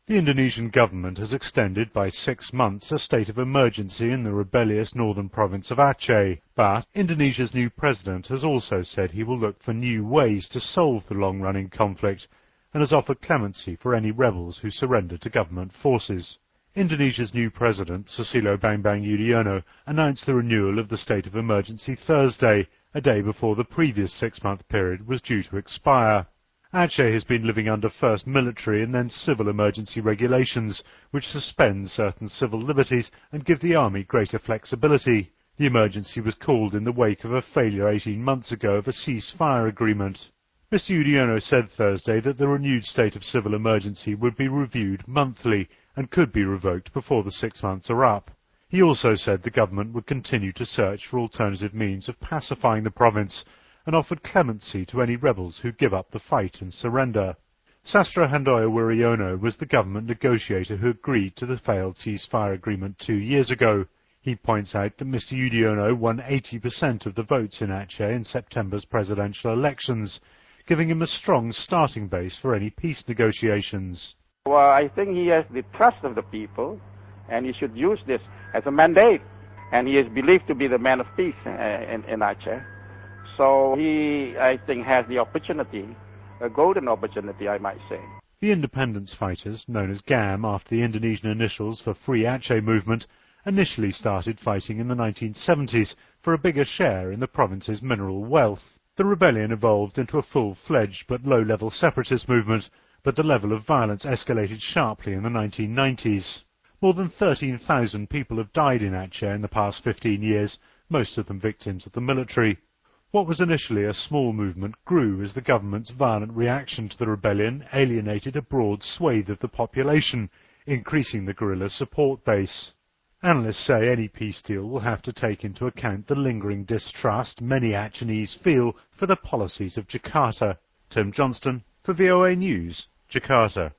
The Indonesian government has extended by 6 months a state of emergency in the rebellious northern province of Aceh, but Indonesia's new president has also said he will look for new ways to solve the long-running conflict and has offered clemency for any rebels who surrender to government forces. Indonesia's new president, Susilo Bambang Yudhoyono, announced the renewal of the state of emergency Thursday, a day before the previous 6-month period was due to expire. Aceh has been living under first military and then civil emergency regulations, which suspend certain civil liberties and give the army greater flexibility. The emergency was called in the wake of a failure 18 months ago of a ceasefire agreement. Mr. Yudhoyono said Thursday that the renewed state of civil emergency would be reviewed monthly and could be revoked before the 6 months are up. He also said the government would continue to search for alternative means of pacifying the province and offered clemency to any rebels who give up the fight and surrender. Sastro Handoyo Wuryono was the government negotiator who agreed to the failed ceasefire agreement 2 years ago. He points out that Mr. Yudhoyono won 80% of the votes in Aceh in September's presidential elections, giving him a strong starting base for any peace negotiations. Well, I think he has the trust of the people, and he should use this as a mandate. And he is believed to be the man of peace in Aceh. So he, I think, has the opportunity, a golden opportunity, I might say. The independence fighters, known as GAM after the Indonesian initials for Free Aceh movement, initially started fighting in the 1970s for a bigger share in the province's mineral wealth. The rebellion evolved into a full-fledged but low-level separatist movement, but the level of violence escalated sharply in the 1990s. More than 13,000 people have died in Aceh in the past 15 years, most of them victims of the military. What was initially a small movement grew as the government's violent reaction to the rebellion alienated a broad swathe of the population, increasing the guerrillas' support base. Analysts say any peace deal will have to take into account the lingering distrust many Acehnese feel for the policies of Jakarta. Tim Johnston for VOA News, Jakarta.